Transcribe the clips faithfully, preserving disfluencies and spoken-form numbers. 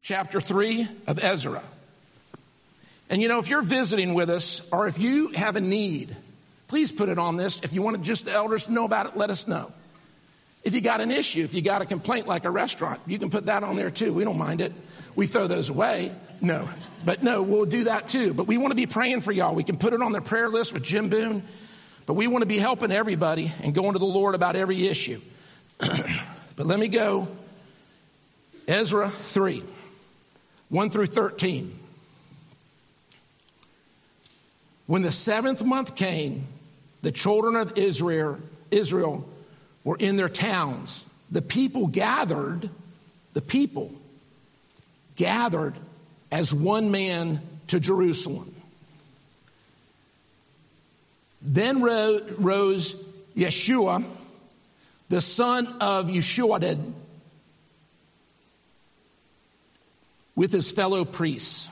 chapter three of Ezra. And you know, if you're visiting with us or if you have a need, please put it on this. If you want just the elders to know about it, let us know. If you got an issue, if you got a complaint like a restaurant, you can put that on there too. We don't mind it. We throw those away. No, but no, we'll do that too. But we want to be praying for y'all. We can put it on the prayer list with Jim Boone, but we want to be helping everybody and going to the Lord about every issue. But let me go. Ezra three, one through thirteen. When the seventh month came, the children of Israel, Israel were in their towns. The people gathered, the people gathered as one man to Jerusalem. Then rose Yeshua, the son of Yeshuadad, with his fellow priests,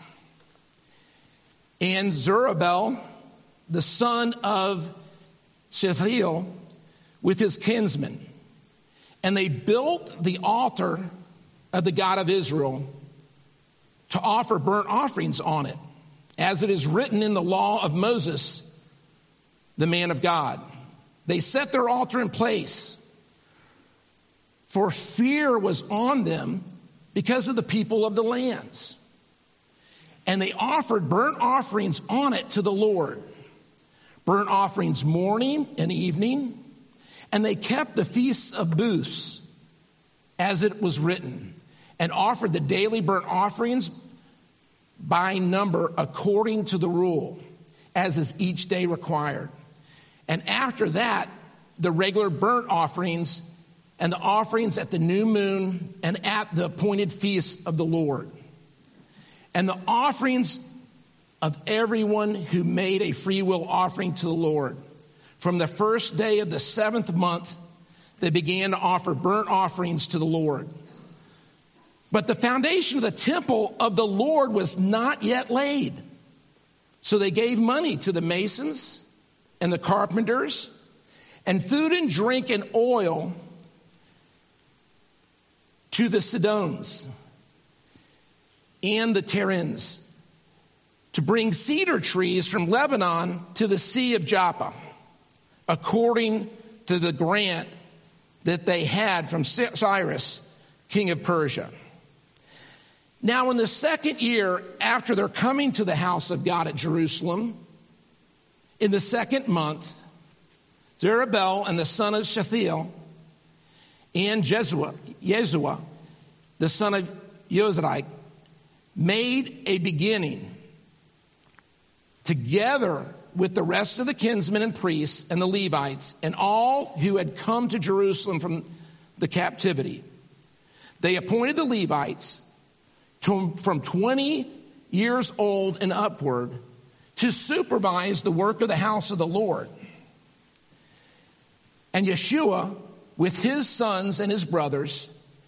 and Zerubbabel, the son of Shealtiel, with his kinsmen. And they built the altar of the God of Israel to offer burnt offerings on it, as it is written in the law of Moses, the man of God. They set their altar in place, for fear was on them because of the people of the lands. And they offered burnt offerings on it to the Lord, burnt offerings morning and evening. And they kept the feasts of booths, as it was written, and offered the daily burnt offerings by number according to the rule, as is each day required. And after that, the regular burnt offerings and the offerings at the new moon and at the appointed feasts of the Lord. And the offerings of everyone who made a free will offering to the Lord. From the first day of the seventh month, they began to offer burnt offerings to the Lord. But the foundation of the temple of the Lord was not yet laid. So they gave money to the masons and the carpenters, and food and drink and oil to the Sidonians and the Terens, to bring cedar trees from Lebanon to the Sea of Joppa, according to the grant that they had from Cyrus, king of Persia. Now in the second year after their coming to the house of God at Jerusalem, in the second month, Zerubbabel and the son of Shealtiel and Jeshua, Yeshua, the son of Yozadak, made a beginning together with the rest of the kinsmen and priests and the Levites and all who had come to Jerusalem from the captivity. They appointed the Levites to, from twenty years old and upward to supervise the work of the house of the Lord. And Yeshua, with his sons and his brothers,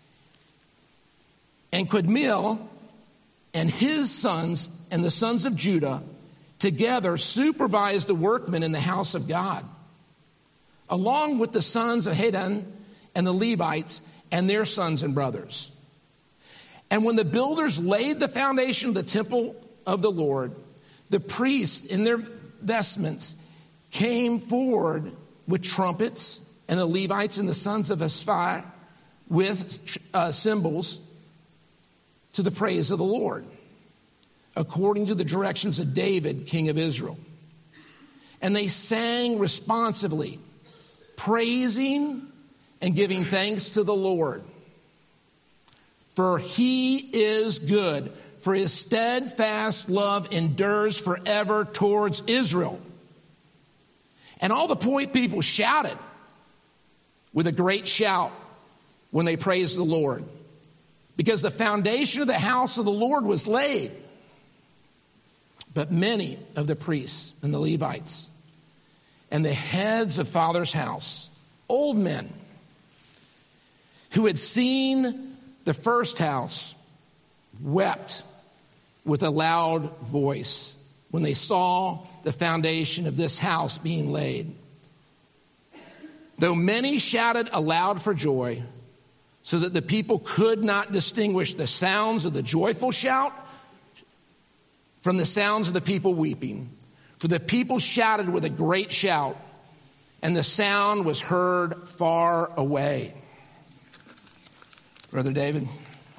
and Quadmiel and his sons and the sons of Judah, together supervised the workmen in the house of God, along with the sons of Hadan and the Levites and their sons and brothers. And when the builders laid the foundation of the temple of the Lord, the priests in their vestments came forward with trumpets, and the Levites and the sons of Asaph with uh, cymbals to the praise of the Lord, according to the directions of David, king of Israel. And they sang responsively, praising and giving thanks to the Lord. For he is good, for his steadfast love endures forever towards Israel. And all the point people shouted with a great shout when they praised the Lord, because the foundation of the house of the Lord was laid. But many of the priests and the Levites and the heads of Father's house, old men who had seen the first house, wept with a loud voice when they saw the foundation of this house being laid. Though many shouted aloud for joy, so that the people could not distinguish the sounds of the joyful shout from the sounds of the people weeping. For the people shouted with a great shout, and the sound was heard far away. Brother David.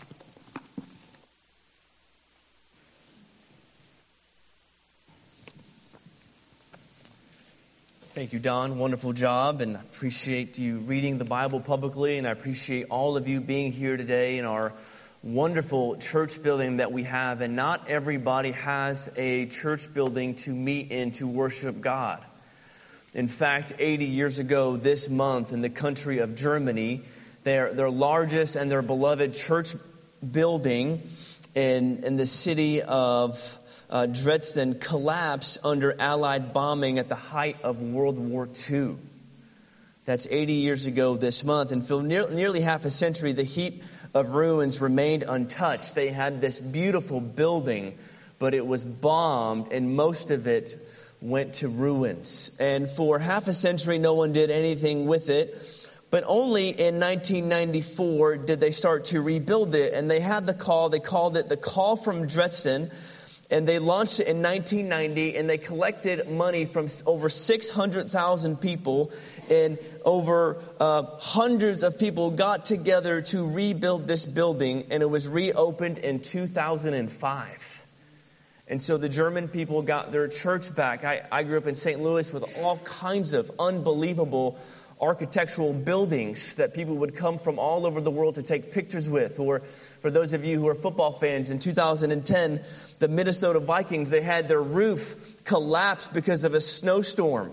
Thank you, Don. Wonderful job, and I appreciate you reading the Bible publicly, and I appreciate all of you being here today in our wonderful church building that we have. And not everybody has a church building to meet in to worship God. In fact, eighty years ago this month in the country of Germany, their their largest and their beloved church building in in the city of Uh, Dresden collapsed under Allied bombing at the height of World War Two. That's eighty years ago this month. And for near, nearly half a century, the heap of ruins remained untouched. They had this beautiful building, but it was bombed, and most of it went to ruins. And for half a century, no one did anything with it. But only in nineteen ninety-four did they start to rebuild it. And they had the call, they called it the Call from Dresden. And they launched it in nineteen ninety, and they collected money from over six hundred thousand people, and over uh, hundreds of people got together to rebuild this building, and it was reopened in two thousand five. And so the German people got their church back. I, I grew up in Saint Louis with all kinds of unbelievable architectural buildings that people would come from all over the world to take pictures with. Or for those of you who are football fans, in two thousand ten, the Minnesota Vikings, they had their roof collapse because of a snowstorm.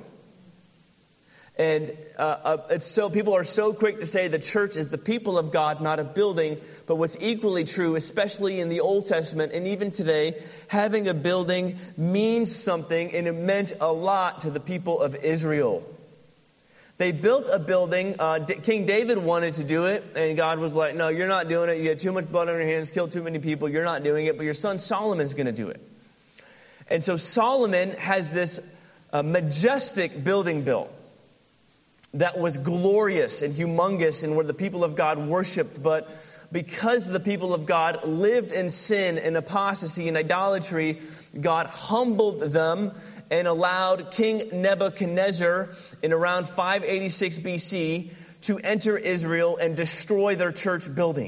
And uh, uh, it's so people are so quick to say the church is the people of God, not a building. But what's equally true, especially in the Old Testament and even today, having a building means something, and it meant a lot to the people of Israel. They built a building. Uh, D- King David wanted to do it, and God was like, no, you're not doing it. You had too much blood on your hands, killed too many people. You're not doing it, but your son Solomon's going to do it. And so Solomon has this uh, majestic building built that was glorious and humongous and where the people of God worshiped. But because the people of God lived in sin and apostasy and idolatry, God humbled them and allowed King Nebuchadnezzar in around five eighty-six B C to enter Israel and destroy their church building.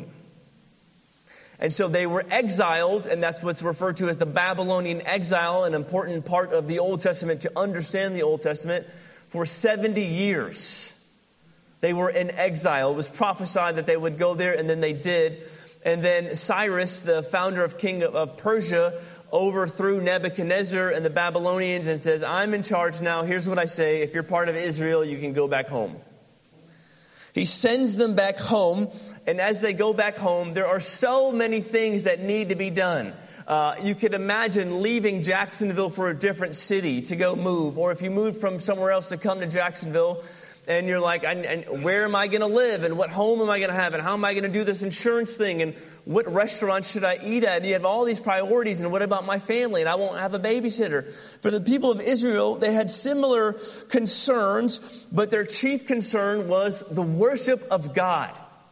And so they were exiled, and that's what's referred to as the Babylonian exile, an important part of the Old Testament to understand the Old Testament. For seventy years, they were in exile. It was prophesied that they would go there, and then they did. And then Cyrus, the founder of king of Persia, overthrew Nebuchadnezzar and the Babylonians and says, I'm in charge now. Here's what I say. If you're part of Israel, you can go back home. He sends them back home. And as they go back home, there are so many things that need to be done. Uh, you could imagine leaving Jacksonville for a different city to go move. Or if you moved from somewhere else to come to Jacksonville, and you're like, I, and where am I going to live? And what home am I going to have? And how am I going to do this insurance thing? And what restaurant should I eat at? And you have all these priorities. And what about my family? And I won't have a babysitter. For the people of Israel, they had similar concerns, but their chief concern was the worship of God.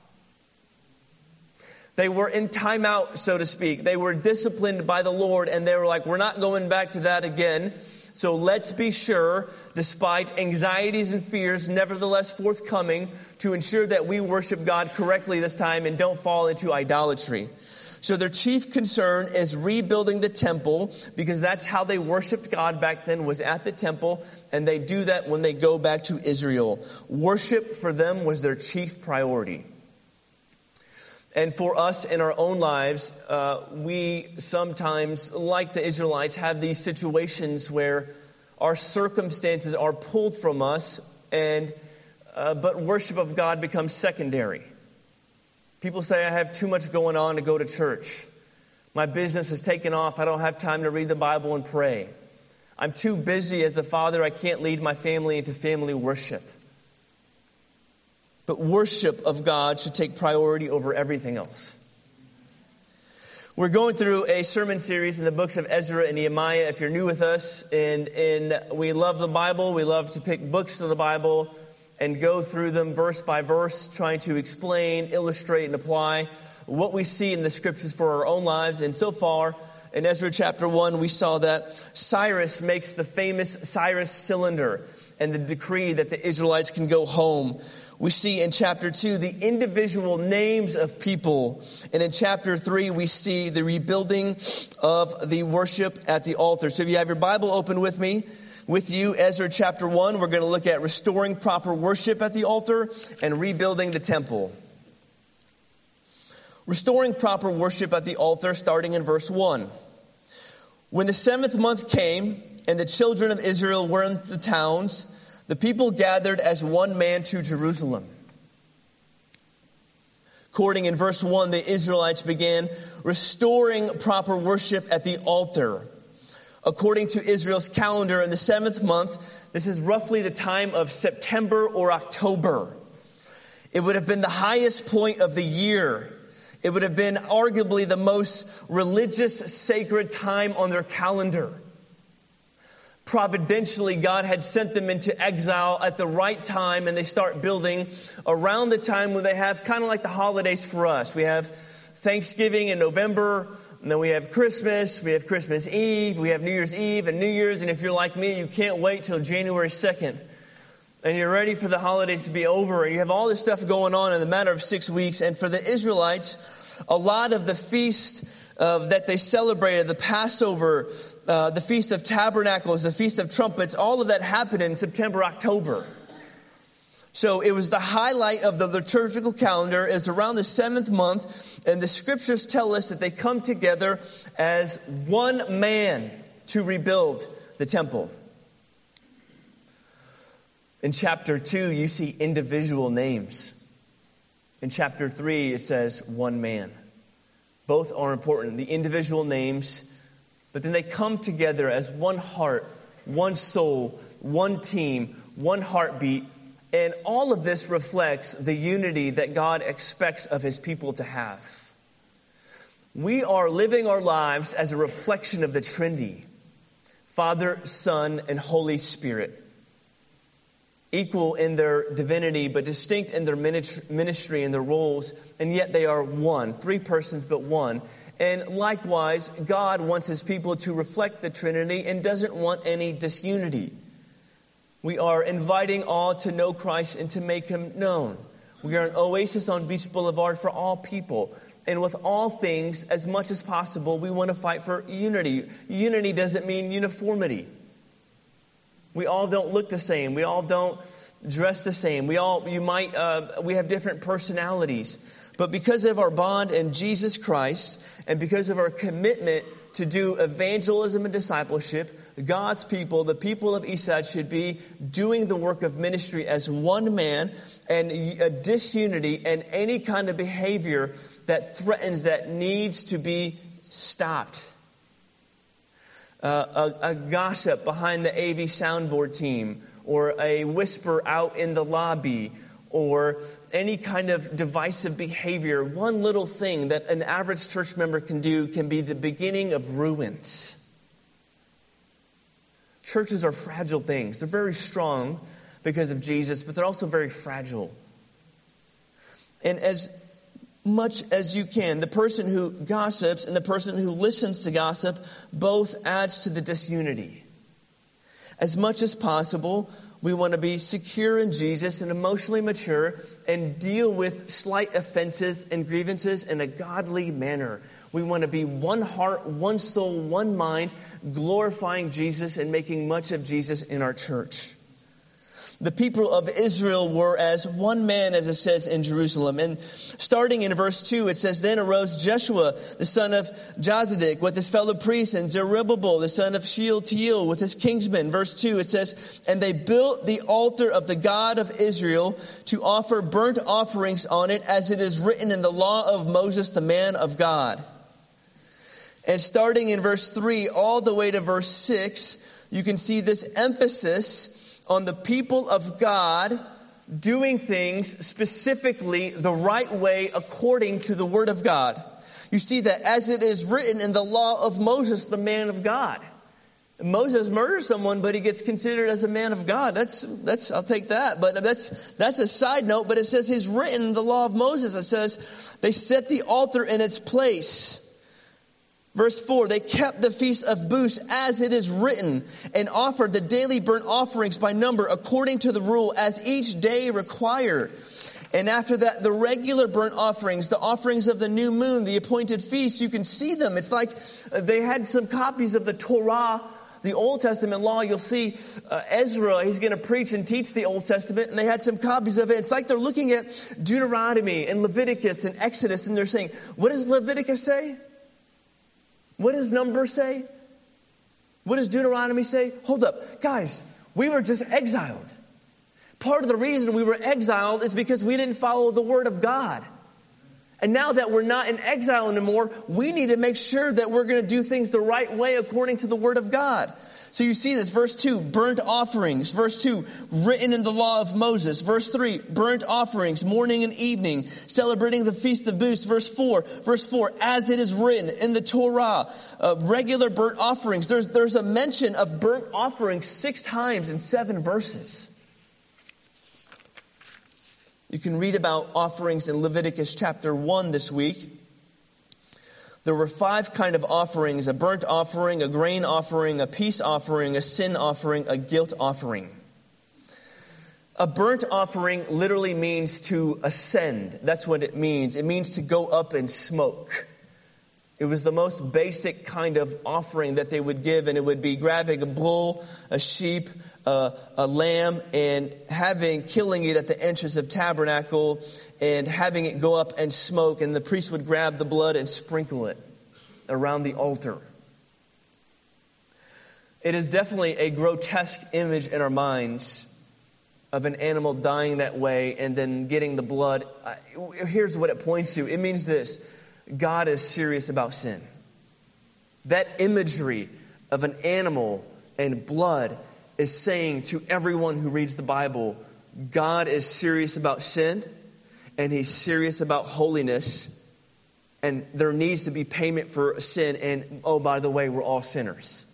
They were in timeout, so to speak. They were disciplined by the Lord, and they were like, we're not going back to that again. So let's be sure, despite anxieties and fears, nevertheless forthcoming, to ensure that we worship God correctly this time and don't fall into idolatry. So their chief concern is rebuilding the temple, because that's how they worshiped God back then, was at the temple, and they do that when they go back to Israel. Worship for them was their chief priority. And for us in our own lives, uh, we sometimes, like the Israelites, have these situations where our circumstances are pulled from us, and uh, but worship of God becomes secondary. People say, I have too much going on to go to church. My business is taken off. I don't have time to read the Bible and pray. I'm too busy as a father. I can't lead my family into family worship. But worship of God should take priority over everything else. We're going through a sermon series in the books of Ezra and Nehemiah. If you're new with us, and, and we love the Bible, we love to pick books of the Bible and go through them verse by verse, trying to explain, illustrate, and apply what we see in the scriptures for our own lives. And so far, in Ezra chapter one, we saw that Cyrus makes the famous Cyrus cylinder and the decree that the Israelites can go home. We see in chapter two the individual names of people. And in chapter three, we see the rebuilding of the worship at the altar. So if you have your Bible open with me, with you, Ezra chapter one, we're going to look at restoring proper worship at the altar and rebuilding the temple. Restoring proper worship at the altar, starting in verse one. When the seventh month came, and the children of Israel were in the towns, the people gathered as one man to Jerusalem. According in verse one, the Israelites began restoring proper worship at the altar. According to Israel's calendar, in the seventh month, this is roughly the time of September or October. It would have been the highest point of the year. It would have been arguably the most religious, sacred time on their calendar. Providentially, God had sent them into exile at the right time, and they start building around the time when they have kind of like the holidays for us. We have Thanksgiving in November, and then we have Christmas, we have Christmas Eve, we have New Year's Eve and New Year's, and if you're like me, you can't wait till January second. And you're ready for the holidays to be over, and you have all this stuff going on in the matter of six weeks. And for the Israelites, a lot of the feast uh, that they celebrated, the Passover, uh, the Feast of Tabernacles, the Feast of Trumpets, all of that happened in September, October. So it was the highlight of the liturgical calendar. It was around the seventh month, and the scriptures tell us that they come together as one man to rebuild the temple. In chapter two, you see individual names. In chapter three, it says one man. Both are important, the individual names, but then they come together as one heart, one soul, one team, one heartbeat. And all of this reflects the unity that God expects of His people to have. We are living our lives as a reflection of the Trinity, Father, Son, and Holy Spirit. Equal in their divinity, but distinct in their ministry and their roles, and yet they are one. Three persons, but one. And likewise, God wants His people to reflect the Trinity and doesn't want any disunity. We are inviting all to know Christ and to make Him known. We are an oasis on Beach Boulevard for all people. And with all things, as much as possible, we want to fight for unity. Unity doesn't mean uniformity. We all don't look the same. We all don't dress the same. We all, you might, uh, we have different personalities. But because of our bond in Jesus Christ, and because of our commitment to do evangelism and discipleship, God's people, the people of Eastside, should be doing the work of ministry as one man, and a disunity and any kind of behavior that threatens, that needs to be stopped. Uh, a, a gossip behind the A V soundboard team, or a whisper out in the lobby, or any kind of divisive behavior. One little thing that an average church member can do can be the beginning of ruins. Churches are fragile things. They're very strong because of Jesus, but they're also very fragile. And as much as you can, the person who gossips and the person who listens to gossip both adds to the disunity. As much as possible, we want to be secure in Jesus and emotionally mature and deal with slight offenses and grievances in a godly manner. We want to be one heart, one soul, one mind, glorifying Jesus and making much of Jesus in our church. The people of Israel were as one man, as it says in Jerusalem. And starting in verse two, it says, Then arose Joshua, the son of Jozadak, with his fellow priests, and Zerubbabel, the son of Shealtiel, with his kinsmen. Verse two, it says, And they built the altar of the God of Israel to offer burnt offerings on it, as it is written in the law of Moses, the man of God. And starting in verse three, all the way to verse six, you can see this emphasis on the people of God doing things specifically the right way according to the Word of God. You see that as it is written in the law of Moses, the man of God. Moses murders someone, but he gets considered as a man of God. That's, that's, I'll take that. But that's, that's a side note. But it says he's written the law of Moses. It says they set the altar in its place. Verse four, they kept the feast of booths as it is written and offered the daily burnt offerings by number according to the rule as each day required. And after that, the regular burnt offerings, the offerings of the new moon, the appointed feasts, you can see them. It's like they had some copies of the Torah, the Old Testament law. You'll see uh, Ezra, he's going to preach and teach the Old Testament, and they had some copies of it. It's like they're looking at Deuteronomy and Leviticus and Exodus, and they're saying, what does Leviticus say? What does Numbers say? What does Deuteronomy say? Hold up. Guys, we were just exiled. Part of the reason we were exiled is because we didn't follow the Word of God. And now that we're not in exile anymore, we need to make sure that we're going to do things the right way according to the Word of God. So you see this, verse two, burnt offerings. Verse two, written in the law of Moses. Verse three, burnt offerings, morning and evening, celebrating the Feast of Booths. Verse four, verse four, as it is written in the Torah, uh, regular burnt offerings. There's, there's a mention of burnt offerings six times in seven verses. You can read about offerings in Leviticus chapter one this week. There were five kind of offerings: a burnt offering, a grain offering, a peace offering, a sin offering, a guilt offering. A burnt offering literally means to ascend. That's what it means. It means to go up in smoke. It was the most basic kind of offering that they would give, and it would be grabbing a bull, a sheep, uh, a lamb, and having, killing it at the entrance of tabernacle, and having it go up and smoke, and the priest would grab the blood and sprinkle it around the altar. It is definitely a grotesque image in our minds of an animal dying that way and then getting the blood. Here's what it points to. It means this: God is serious about sin. That imagery of an animal and blood is saying to everyone who reads the Bible, God is serious about sin, and He's serious about holiness, and there needs to be payment for sin, and oh, by the way, we're all sinners.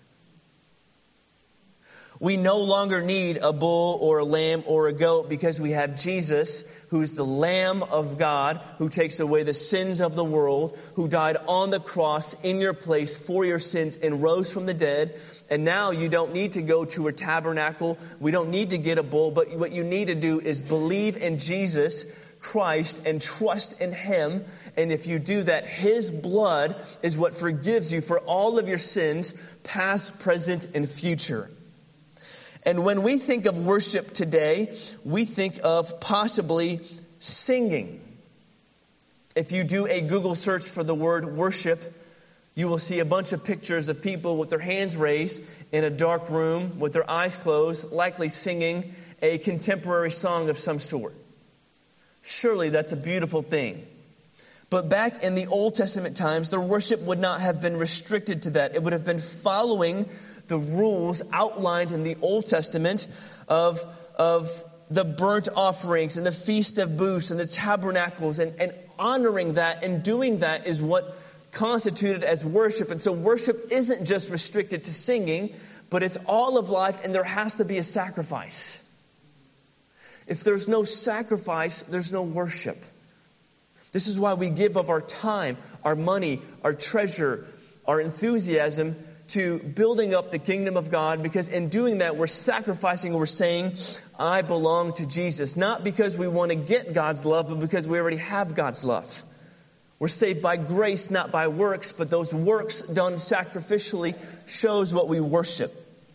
We no longer need a bull or a lamb or a goat because we have Jesus, who's the Lamb of God, who takes away the sins of the world, who died on the cross in your place for your sins and rose from the dead. And now you don't need to go to a tabernacle. We don't need to get a bull, but what you need to do is believe in Jesus Christ and trust in Him. And if you do that, His blood is what forgives you for all of your sins, past, present, and future. And when we think of worship today, we think of possibly singing. If you do a Google search for the word worship, you will see a bunch of pictures of people with their hands raised in a dark room with their eyes closed, likely singing a contemporary song of some sort. Surely that's a beautiful thing. But back in the Old Testament times, their worship would not have been restricted to that. It would have been following the rules outlined in the Old Testament of, of the burnt offerings and the Feast of Booths and the tabernacles, and, and honoring that and doing that is what constituted as worship. And so worship isn't just restricted to singing, but it's all of life, and there has to be a sacrifice. If there's no sacrifice, there's no worship. This is why we give of our time, our money, our treasure, our enthusiasm to building up the kingdom of God, because in doing that, we're sacrificing, we're saying, I belong to Jesus. Not because we want to get God's love, but because we already have God's love. We're saved by grace, not by works, but those works done sacrificially shows what we worship.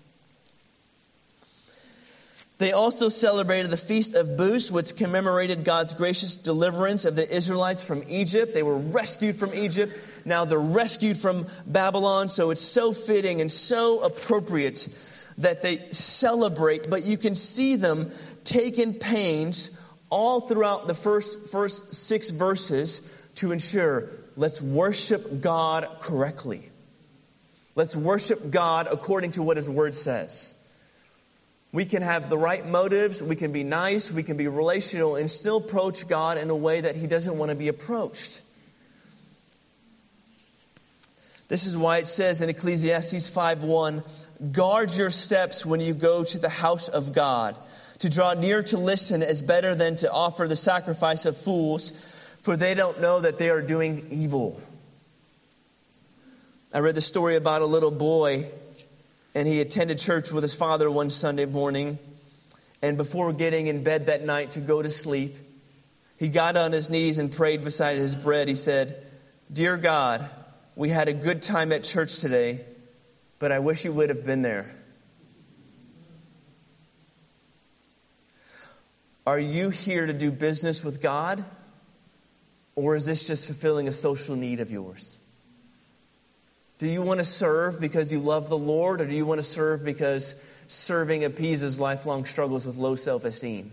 They also celebrated the Feast of Booths, which commemorated God's gracious deliverance of the Israelites from Egypt. They were rescued from Egypt. Now they're rescued from Babylon. So it's so fitting and so appropriate that they celebrate. But you can see them taking pains all throughout the first, first six verses to ensure, let's worship God correctly. Let's worship God according to what His Word says. We can have the right motives, we can be nice, we can be relational, and still approach God in a way that He doesn't want to be approached. This is why it says in Ecclesiastes five one, guard your steps when you go to the house of God. To draw near to listen is better than to offer the sacrifice of fools, for they don't know that they are doing evil. I read the story about a little boy, and he attended church with his father one Sunday morning. And before getting in bed that night to go to sleep, he got on his knees and prayed beside his bread. He said, "Dear God, we had a good time at church today, but I wish you would have been there." Are you here to do business with God? Or is this just fulfilling a social need of yours? Do you want to serve because you love the Lord, or do you want to serve because serving appeases lifelong struggles with low self-esteem?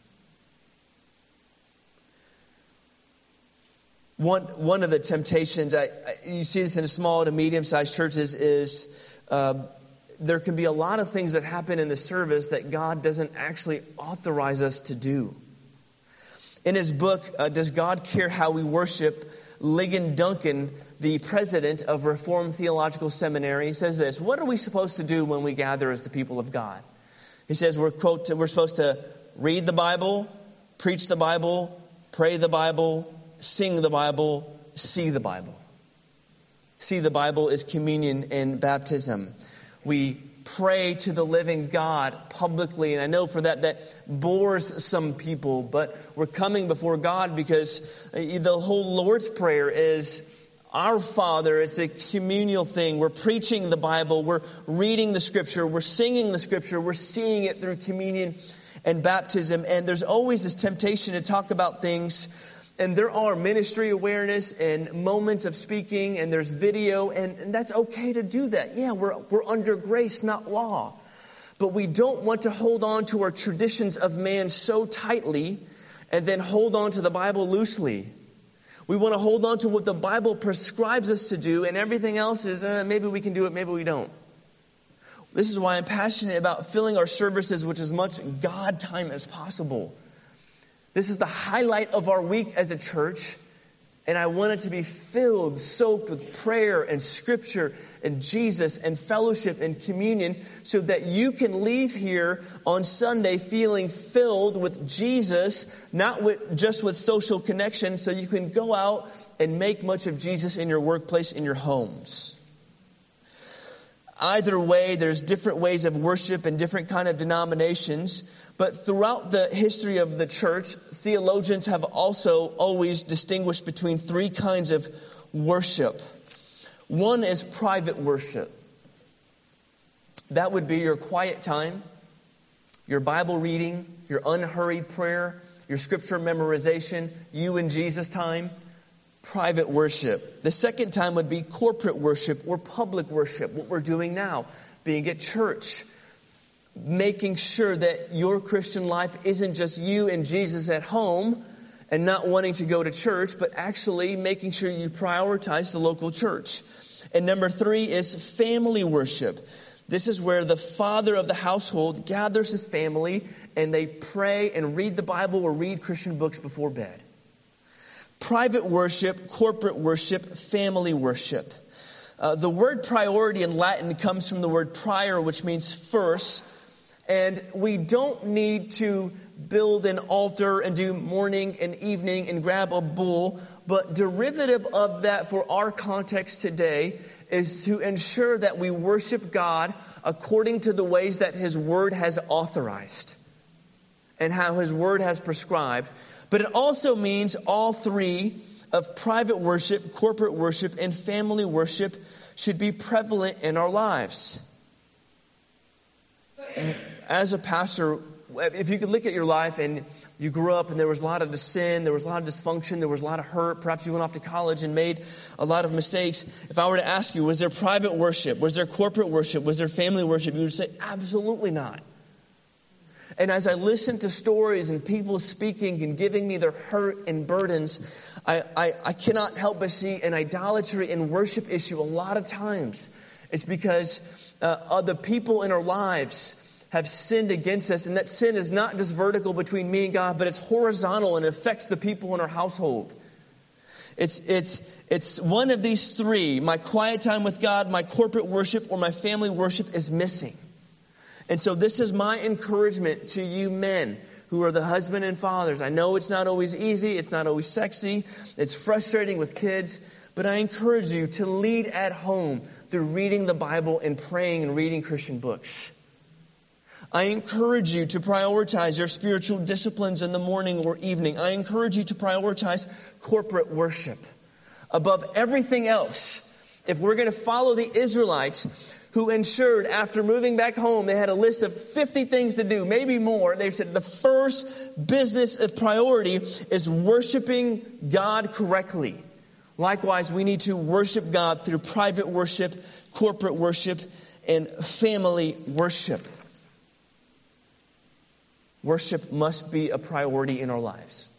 One one of the temptations, I, I, you see this in small to medium-sized churches, is uh, there can be a lot of things that happen in the service that God doesn't actually authorize us to do. In his book, uh, Does God Care How We Worship?, Ligon Duncan, the president of Reformed Theological Seminary, says this: what are we supposed to do when we gather as the people of God? He says we're, quote, we're supposed to read the Bible, preach the Bible, pray the Bible, sing the Bible, see the Bible. See the Bible is communion and baptism. We pray to the living God publicly, and I know for that that bores some people, but we're coming before God because the whole Lord's Prayer is our Father. It's a communal thing. We're preaching the Bible, we're reading the Scripture, we're singing the Scripture, we're seeing it through communion and baptism, and there's always this temptation to talk about things. And there are ministry awareness and moments of speaking, and there's video, and, and that's okay to do that. Yeah, we're we're under grace, not law. But we don't want to hold on to our traditions of man so tightly and then hold on to the Bible loosely. We want to hold on to what the Bible prescribes us to do, and everything else is, uh, maybe we can do it, maybe we don't. This is why I'm passionate about filling our services with as much God time as possible. This is the highlight of our week as a church, and I want it to be filled, soaked with prayer and Scripture and Jesus and fellowship and communion, so that you can leave here on Sunday feeling filled with Jesus, not with, just with social connection, so you can go out and make much of Jesus in your workplace, in your homes. Either way, there's different ways of worship and different kind of denominations. But throughout the history of the church, theologians have also always distinguished between three kinds of worship. One is private worship. That would be your quiet time, your Bible reading, your unhurried prayer, your scripture memorization, you and Jesus time. Private worship. The second time would be corporate worship or public worship, what we're doing now, being at church, making sure that your Christian life isn't just you and Jesus at home and not wanting to go to church, but actually making sure you prioritize the local church. And number three is family worship. This is where the father of the household gathers his family and they pray and read the Bible or read Christian books before bed. Private worship, corporate worship, family worship. Uh, the word priority in Latin comes from the word prior, which means first. And we don't need to build an altar and do morning and evening and grab a bull. But derivative of that for our context today is to ensure that we worship God according to the ways that His Word has authorized and how His Word has prescribed. But it also means all three of private worship, corporate worship, and family worship should be prevalent in our lives. As a pastor, if you could look at your life and you grew up and there was a lot of sin, there was a lot of dysfunction, there was a lot of hurt, perhaps you went off to college and made a lot of mistakes. If I were to ask you, was there private worship? Was there corporate worship? Was there family worship? You would say, absolutely not. And as I listen to stories and people speaking and giving me their hurt and burdens, I, I, I cannot help but see an idolatry and worship issue a lot of times. It's because uh, the people in our lives have sinned against us, and that sin is not just vertical between me and God, but it's horizontal and it affects the people in our household. It's, it's, it's one of these three. My quiet time with God, my corporate worship, or my family worship is missing. And so this is my encouragement to you men who are the husband and fathers. I know it's not always easy. It's not always sexy. It's frustrating with kids. But I encourage you to lead at home through reading the Bible and praying and reading Christian books. I encourage you to prioritize your spiritual disciplines in the morning or evening. I encourage you to prioritize corporate worship above everything else. If we're going to follow the Israelites who ensured after moving back home, they had a list of fifty things to do, maybe more. They said the first business of priority is worshiping God correctly. Likewise, we need to worship God through private worship, corporate worship, and family worship. Worship must be a priority in our lives.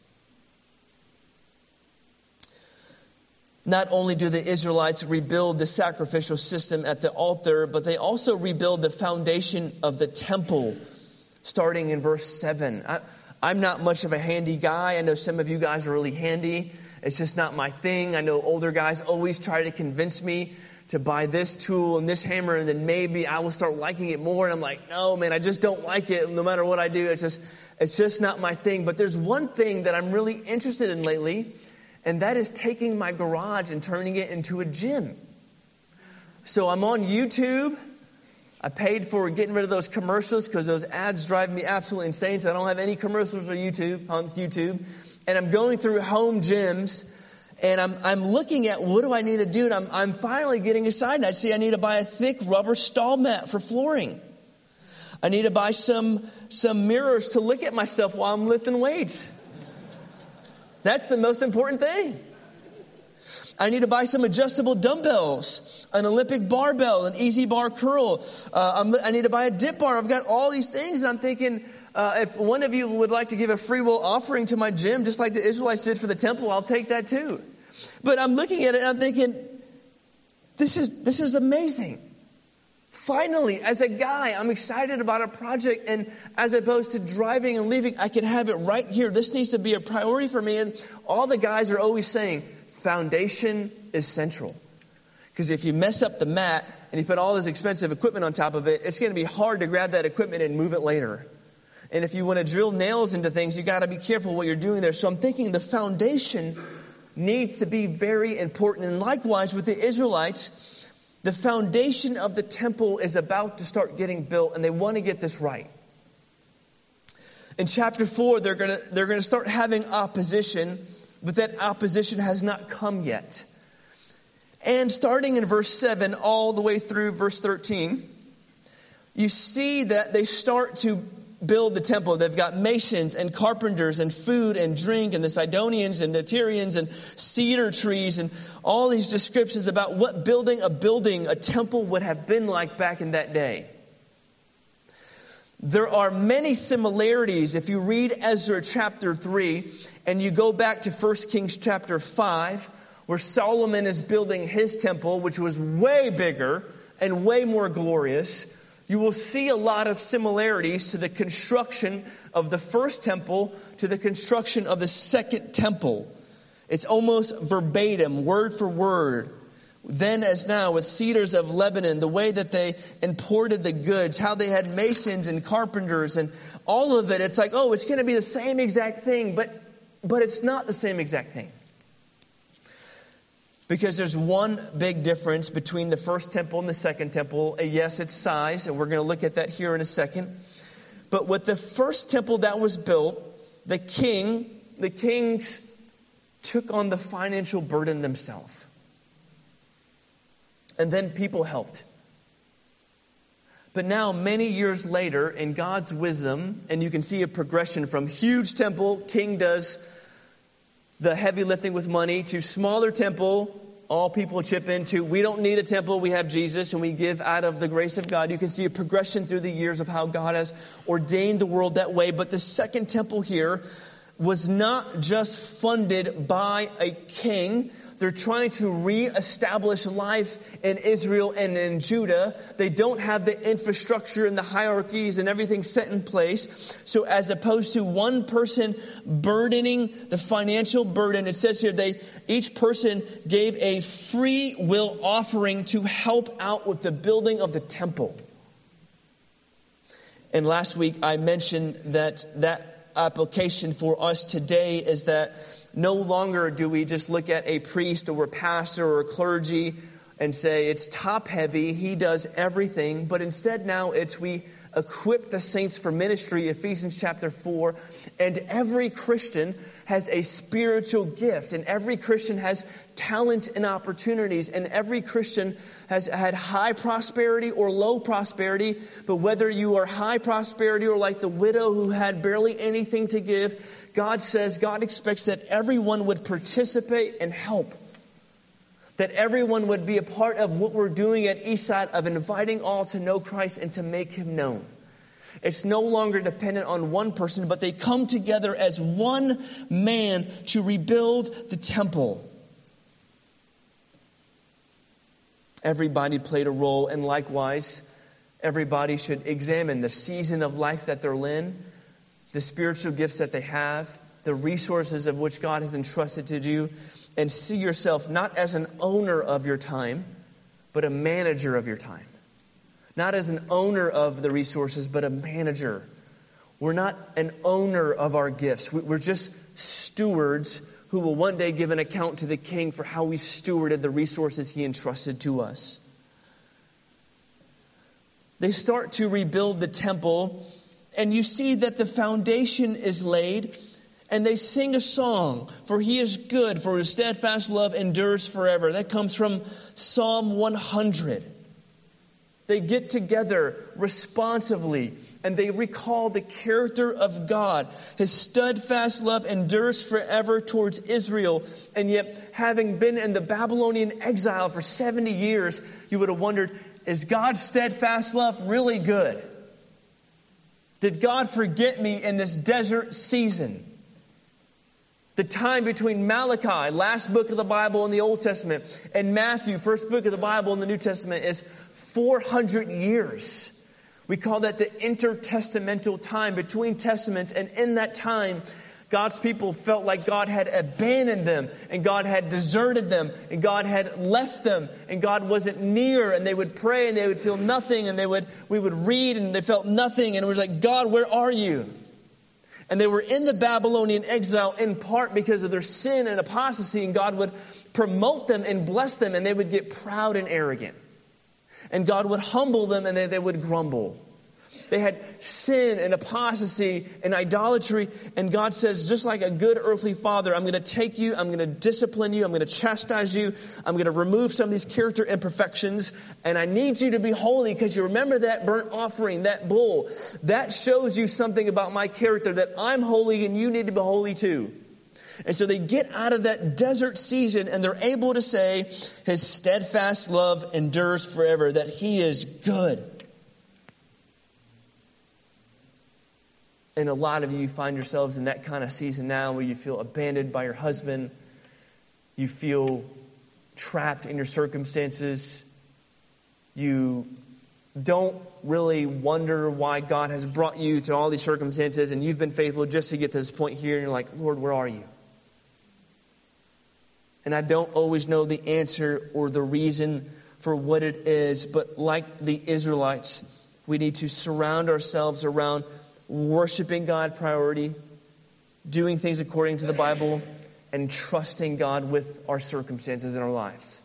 Not only do the Israelites rebuild the sacrificial system at the altar, but they also rebuild the foundation of the temple, starting in verse seven. I, I'm not much of a handy guy. I know some of you guys are really handy. It's just not my thing. I know older guys always try to convince me to buy this tool and this hammer, and then maybe I will start liking it more. And I'm like, no, man, I just don't like it. No matter what I do, it's just, it's just not my thing. But there's one thing that I'm really interested in lately, and that is taking my garage and turning it into a gym. So I'm on YouTube. I paid for getting rid of those commercials because those ads drive me absolutely insane. So I don't have any commercials on YouTube, on YouTube. And I'm going through home gyms. And I'm I'm looking at what do I need to do, and I'm I'm finally getting aside. And I see I need to buy a thick rubber stall mat for flooring. I need to buy some some mirrors to look at myself while I'm lifting weights. That's the most important thing. I need to buy some adjustable dumbbells, an Olympic barbell, an easy bar curl. Uh, I'm, I need to buy a dip bar. I've got all these things, and I'm thinking, uh, if one of you would like to give a free will offering to my gym, just like the Israelites did for the temple, I'll take that too. But I'm looking at it, and I'm thinking, this is this is amazing. Finally, as a guy, I'm excited about a project, and as opposed to driving and leaving, I can have it right here. This needs to be a priority for me. And all the guys are always saying, foundation is central. Because if you mess up the mat and you put all this expensive equipment on top of it, it's going to be hard to grab that equipment and move it later. And if you want to drill nails into things, you got to be careful what you're doing there. So I'm thinking the foundation needs to be very important. And likewise with the Israelites, the foundation of the temple is about to start getting built, and they want to get this right. In chapter four, they're going to they're going to start having opposition, but that opposition has not come yet. And starting in verse seven all the way through verse thirteen, you see that they start to build the temple. They've got masons and carpenters and food and drink and the Sidonians and the Tyrians and cedar trees and all these descriptions about what building a building, a temple would have been like back in that day. There are many similarities. If you read Ezra chapter three and you go back to First Kings chapter five, where Solomon is building his temple, which was way bigger and way more glorious, you will see a lot of similarities to the construction of the first temple to the construction of the second temple. It's almost verbatim, word for word. Then as now, with cedars of Lebanon, the way that they imported the goods, how they had masons and carpenters and all of it. It's like, oh, it's going to be the same exact thing, but but it's not the same exact thing. Because there's one big difference between the first temple and the second temple. Yes, it's size, and we're going to look at that here in a second. But with the first temple that was built, the king, the kings took on the financial burden themselves. And then people helped. But now, many years later, in God's wisdom, and you can see a progression from huge temple, king does the heavy lifting with money, to smaller temple, all people chip into. We don't need a temple, we have Jesus, and we give out of the grace of God. You can see a progression through the years of how God has ordained the world that way. But the second temple here, was not just funded by a king. They're trying to reestablish life in Israel and in Judah. They don't have the infrastructure and the hierarchies and everything set in place. So as opposed to one person burdening the financial burden, it says here they each person gave a free will offering to help out with the building of the temple. And last week I mentioned that that application for us today is that no longer do we just look at a priest or a pastor or a clergy and say it's top heavy, he does everything. But instead now it's we equip the saints for ministry, Ephesians chapter four. And every Christian has a spiritual gift. And every Christian has talents and opportunities. And every Christian has had high prosperity or low prosperity. But whether you are high prosperity or like the widow who had barely anything to give, God says, God expects that everyone would participate and help. That everyone would be a part of what we're doing at Eastside of inviting all to know Christ and to make Him known. It's no longer dependent on one person, but they come together as one man to rebuild the temple. Everybody played a role, and likewise, everybody should examine the season of life that they're in, the spiritual gifts that they have, the resources of which God has entrusted to you, and see yourself not as an owner of your time, but a manager of your time. Not as an owner of the resources, but a manager. We're not an owner of our gifts. We're just stewards who will one day give an account to the King for how we stewarded the resources He entrusted to us. They start to rebuild the temple, and you see that the foundation is laid. And they sing a song, for He is good, for His steadfast love endures forever. That comes from Psalm one hundred. They get together responsively and they recall the character of God. His steadfast love endures forever towards Israel. And yet, having been in the Babylonian exile for seventy years, you would have wondered, is God's steadfast love really good? Did God forget me in this desert season? The time between Malachi, last book of the Bible in the Old Testament, and Matthew, first book of the Bible in the New Testament, is four hundred years. We call that the intertestamental time between testaments. And in that time, God's people felt like God had abandoned them, and God had deserted them, and God had left them, and God wasn't near. And they would pray, and they would feel nothing, and they would we would read, and they felt nothing. And it was like, God, where are you? And they were in the Babylonian exile in part because of their sin and apostasy. And God would promote them and bless them. And they would get proud and arrogant. And God would humble them and they, they would grumble. They had sin and apostasy and idolatry. And God says, just like a good earthly father, I'm going to take you, I'm going to discipline you, I'm going to chastise you, I'm going to remove some of these character imperfections. And I need you to be holy because you remember that burnt offering, that bull. That shows you something about my character, that I'm holy and you need to be holy too. And so they get out of that desert season and they're able to say, His steadfast love endures forever, that He is good. And a lot of you find yourselves in that kind of season now where you feel abandoned by your husband. You feel trapped in your circumstances. You don't really wonder why God has brought you to all these circumstances and you've been faithful just to get to this point here. And you're like, Lord, where are you? And I don't always know the answer or the reason for what it is. But like the Israelites, we need to surround ourselves around worshiping God priority, doing things according to the Bible, and trusting God with our circumstances in our lives.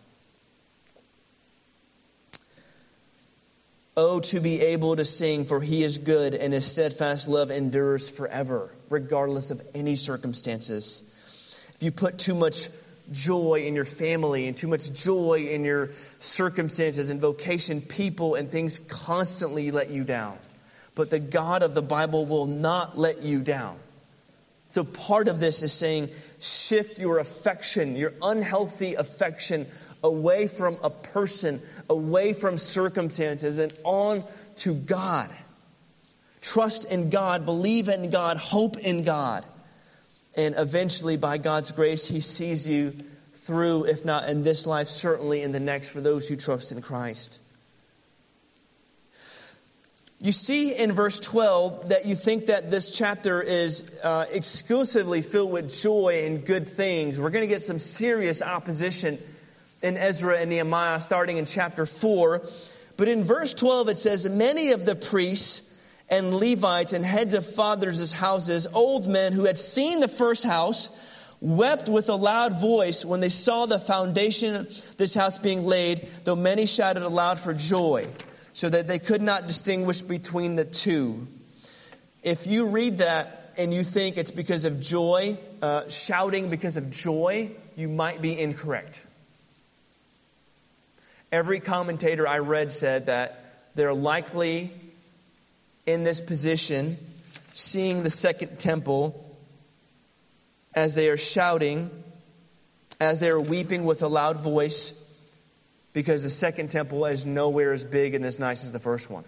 Oh, to be able to sing, for He is good and His steadfast love endures forever, regardless of any circumstances. If you put too much joy in your family and too much joy in your circumstances and vocation, people and things constantly let you down. But the God of the Bible will not let you down. So part of this is saying, shift your affection, your unhealthy affection, away from a person, away from circumstances, and on to God. Trust in God, believe in God, hope in God. And eventually, by God's grace, He sees you through, if not in this life, certainly in the next, for those who trust in Christ. You see in verse twelve that you think that this chapter is uh, exclusively filled with joy and good things. We're going to get some serious opposition in Ezra and Nehemiah starting in chapter four. But in verse twelve it says, many of the priests and Levites and heads of fathers' houses, old men who had seen the first house, wept with a loud voice when they saw the foundation of this house being laid, though many shouted aloud for joy, so that they could not distinguish between the two. If you read that and you think it's because of joy, uh, shouting because of joy, you might be incorrect. Every commentator I read said that they're likely in this position, seeing the second temple as they are shouting, as they are weeping with a loud voice, because the second temple is nowhere as big and as nice as the first one.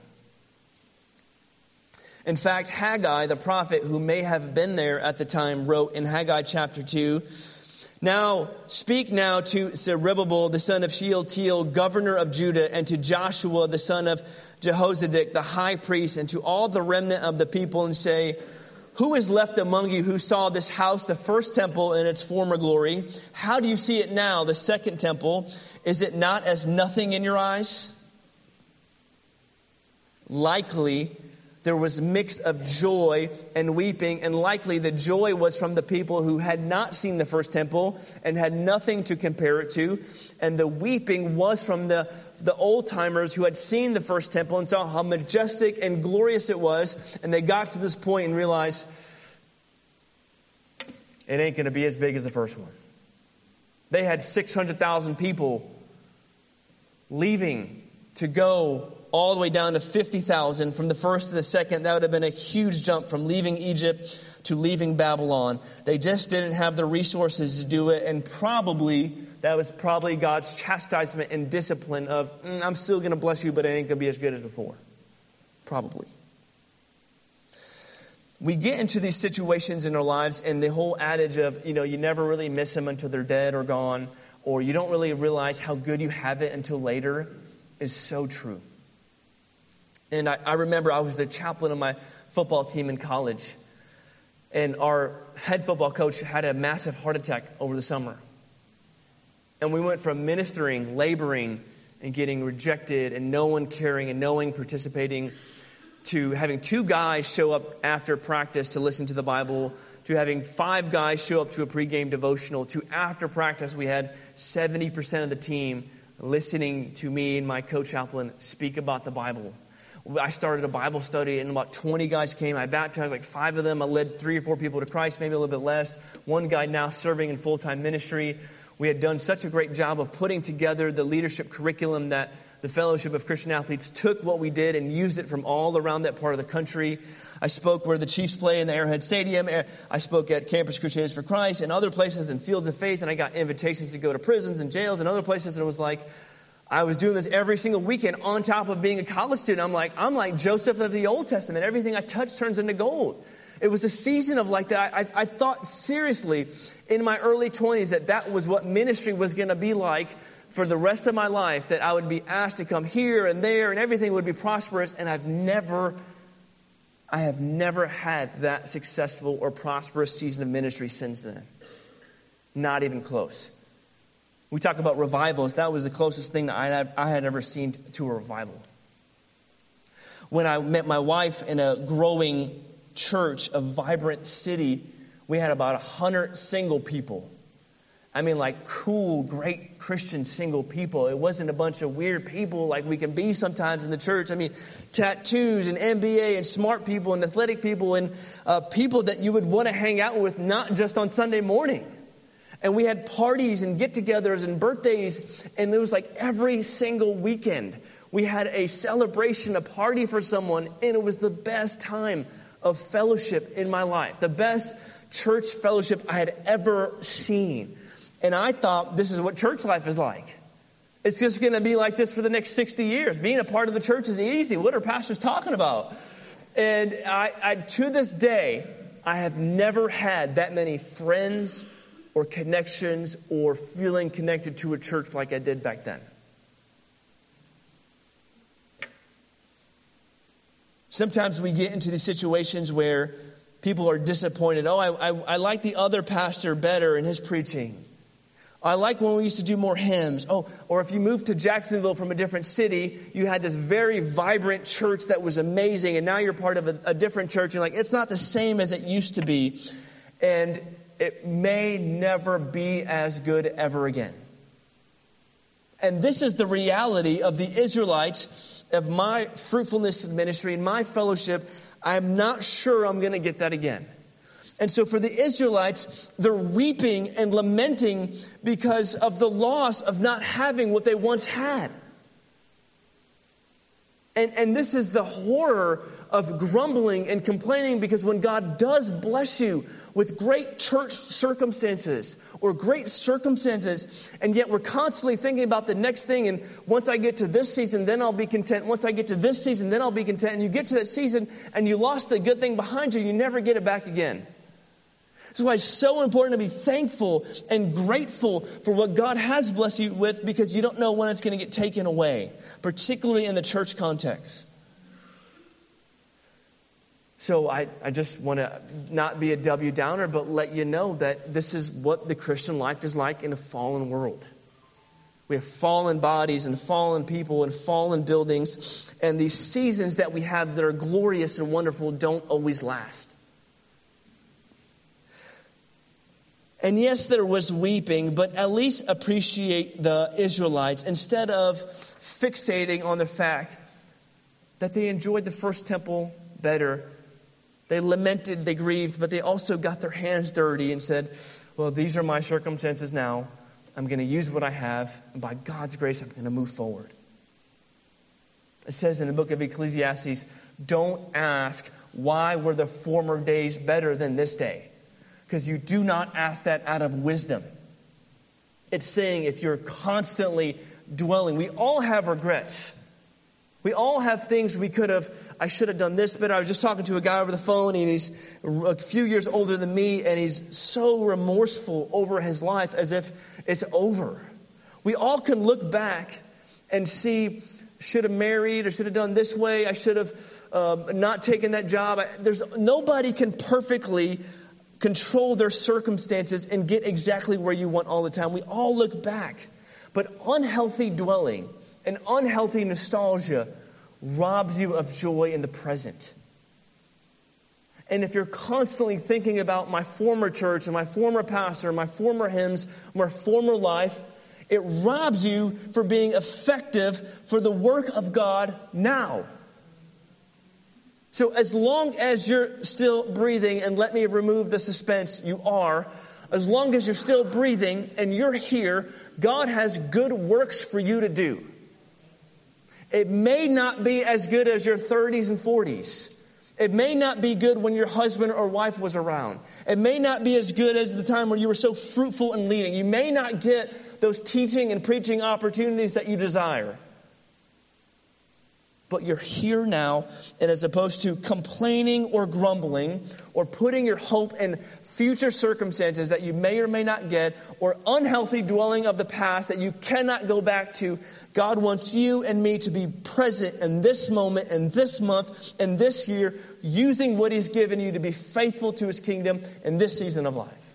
In fact, Haggai, the prophet who may have been there at the time, wrote in Haggai chapter two, now speak now to Zerubbabel, the son of Shealtiel, governor of Judah, and to Joshua, the son of Jehozadak, the high priest, and to all the remnant of the people, and say, who is left among you who saw this house, the first temple, in its former glory? How do you see it now, the second temple? Is it not as nothing in your eyes? Likely, there was mix of joy and weeping, and likely the joy was from the people who had not seen the first temple and had nothing to compare it to. And the weeping was from the, the old-timers who had seen the first temple and saw how majestic and glorious it was. And they got to this point and realized it ain't going to be as big as the first one. They had six hundred thousand people leaving to go all the way down to fifty thousand from the first to the second. That would have been a huge jump from leaving Egypt to leaving Babylon. They just didn't have the resources to do it. And probably, that was probably God's chastisement and discipline of, mm, I'm still going to bless you, but it ain't going to be as good as before. Probably. We get into these situations in our lives, and the whole adage of, you know, you never really miss them until they're dead or gone, or you don't really realize how good you have it until later, is so true. And I, I remember I was the chaplain of my football team in college. And our head football coach had a massive heart attack over the summer. And we went from ministering, laboring, and getting rejected, and no one caring, and no one participating, to having two guys show up after practice to listen to the Bible, to having five guys show up to a pregame devotional, to after practice we had seventy percent of the team listening to me and my co-chaplain speak about the Bible. I started a Bible study, and about twenty guys came. I baptized like five of them. I led three or four people to Christ, maybe a little bit less. One guy now serving in full-time ministry. We had done such a great job of putting together the leadership curriculum that the Fellowship of Christian Athletes took what we did and used it from all around that part of the country. I spoke where the Chiefs play in the Arrowhead Stadium. I spoke at Campus Crusades for Christ and other places in Fields of Faith, and I got invitations to go to prisons and jails and other places, and it was like, I was doing this every single weekend on top of being a college student. I'm like, I'm like Joseph of the Old Testament. Everything I touch turns into gold. It was a season of like that. I, I, I thought seriously in my early twenties that that was what ministry was going to be like for the rest of my life, that I would be asked to come here and there and everything would be prosperous. And I've never, I have never had that successful or prosperous season of ministry since then. Not even close. We talk about revivals. That was the closest thing that I had, I had ever seen to a revival. When I met my wife in a growing church, a vibrant city, we had about a hundred single people. I mean, like cool, great Christian single people. It wasn't a bunch of weird people like we can be sometimes in the church. I mean, tattoos and M B A and smart people and athletic people and uh, people that you would want to hang out with, not just on Sunday morning. And we had parties and get-togethers and birthdays, and it was like every single weekend we had a celebration, a party for someone, and it was the best time of fellowship in my life, the best church fellowship I had ever seen. And I thought, this is what church life is like. It's just going to be like this for the next sixty years. Being a part of the church is easy. What are pastors talking about? And I, I to this day, I have never had that many friends or connections or feeling connected to a church like I did back then. Sometimes we get into these situations where people are disappointed. Oh, I, I, I like the other pastor better in his preaching. I like when we used to do more hymns. Oh, or if you moved to Jacksonville from a different city, you had this very vibrant church that was amazing, and now you're part of a, a different church. You're like, it's not the same as it used to be. And it may never be as good ever again. And this is the reality of the Israelites, of my fruitfulness ministry and my fellowship. I'm not sure I'm going to get that again. And so for the Israelites, they're weeping and lamenting because of the loss of not having what they once had. And, and this is the horror of grumbling and complaining, because when God does bless you with great church circumstances or great circumstances, and yet we're constantly thinking about the next thing, and once I get to this season, then I'll be content. Once I get to this season, then I'll be content. And you get to that season and you lost the good thing behind you, you never get it back again. That's why it's so important to be thankful and grateful for what God has blessed you with, because you don't know when it's going to get taken away, particularly in the church context. So I, I just want to not be a W downer, but let you know that this is what the Christian life is like in a fallen world. We have fallen bodies and fallen people and fallen buildings, and these seasons that we have that are glorious and wonderful don't always last. And yes, there was weeping, but at least appreciate the Israelites instead of fixating on the fact that they enjoyed the first temple better. They lamented, they grieved, but they also got their hands dirty and said, well, these are my circumstances now. I'm going to use what I have, and by God's grace, I'm going to move forward. It says in the book of Ecclesiastes, don't ask, why were the former days better than this day? Because you do not ask that out of wisdom. It's saying if you're constantly dwelling, we all have regrets. We all have things we could have, I should have done this better. I was just talking to a guy over the phone, and he's a few years older than me, and he's so remorseful over his life as if it's over. We all can look back and see, should have married, or should have done this way. I should have uh, not taken that job. I, there's nobody can perfectly control their circumstances and get exactly where you want all the time. We all look back. But unhealthy dwelling and unhealthy nostalgia robs you of joy in the present. And if you're constantly thinking about my former church and my former pastor, my former hymns, my former life, it robs you from being effective for the work of God now. So as long as you're still breathing, and let me remove the suspense, you are. As long as you're still breathing and you're here, God has good works for you to do. It may not be as good as your thirties and forties. It may not be good when your husband or wife was around. It may not be as good as the time where you were so fruitful in leading. You may not get those teaching and preaching opportunities that you desire. But you're here now, and as opposed to complaining or grumbling or putting your hope in future circumstances that you may or may not get, or unhealthy dwelling of the past that you cannot go back to, God wants you and me to be present in this moment, in this month, and this year, using what He's given you to be faithful to His kingdom in this season of life.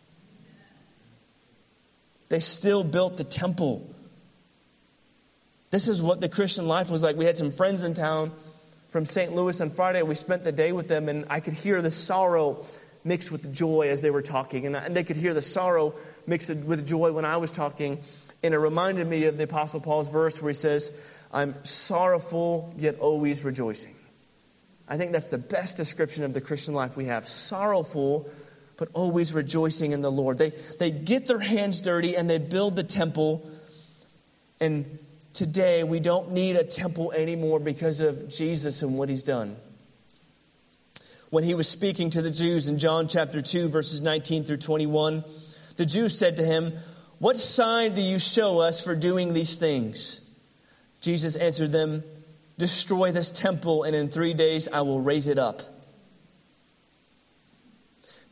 They still built the temple. This is what the Christian life was like. We had some friends in town from Saint Louis on Friday. We spent the day with them, and I could hear the sorrow mixed with joy as they were talking. And, and they could hear the sorrow mixed with joy when I was talking. And it reminded me of the Apostle Paul's verse where he says, I'm sorrowful, yet always rejoicing. I think that's the best description of the Christian life we have. Sorrowful, but always rejoicing in the Lord. They, they get their hands dirty, and they build the temple. And today, we don't need a temple anymore because of Jesus and what He's done. When He was speaking to the Jews in John chapter two, verses nineteen through twenty-one, the Jews said to Him, what sign do you show us for doing these things? Jesus answered them, destroy this temple, and in three days I will raise it up.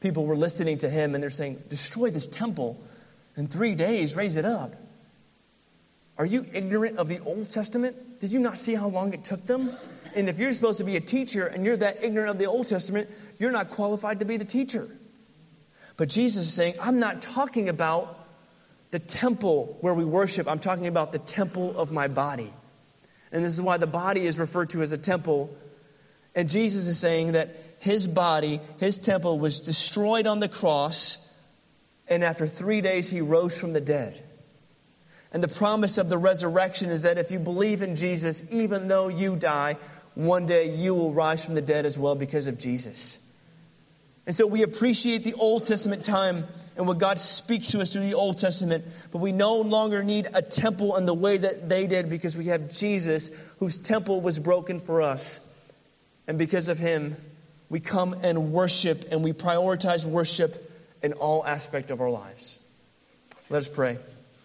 people were listening to him and they're saying, destroy this temple in three days, raise it up. Are you ignorant of the Old Testament? Did you not see how long it took them? And if you're supposed to be a teacher and you're that ignorant of the Old Testament, you're not qualified to be the teacher. But Jesus is saying, I'm not talking about the temple where we worship. I'm talking about the temple of my body. And this is why the body is referred to as a temple. And Jesus is saying that his body, his temple, was destroyed on the cross. And after three days, he rose from the dead. And the promise of the resurrection is that if you believe in Jesus, even though you die, one day you will rise from the dead as well because of Jesus. And so we appreciate the Old Testament time and what God speaks to us through the Old Testament. But we no longer need a temple in the way that they did because we have Jesus, whose temple was broken for us. And because of him, we come and worship, and we prioritize worship in all aspects of our lives. Let us pray.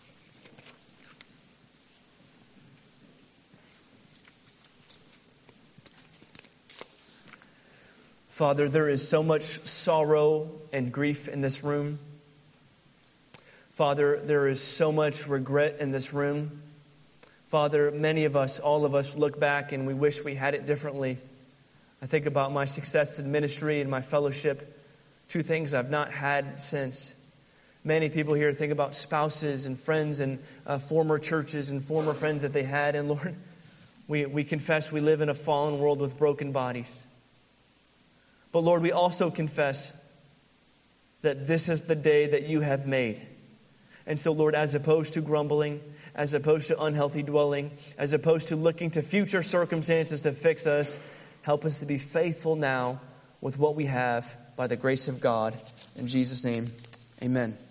Father, there is so much sorrow and grief in this room. Father, there is so much regret in this room. Father, many of us, all of us, look back and we wish we had it differently. I think about my success in ministry and my fellowship, two things I've not had since. Many people here think about spouses and friends and uh, former churches and former friends that they had. And Lord, we, we confess we live in a fallen world with broken bodies. But Lord, we also confess that this is the day that you have made. And so, Lord, as opposed to grumbling, as opposed to unhealthy dwelling, as opposed to looking to future circumstances to fix us, help us to be faithful now with what we have by the grace of God. In Jesus' name, amen.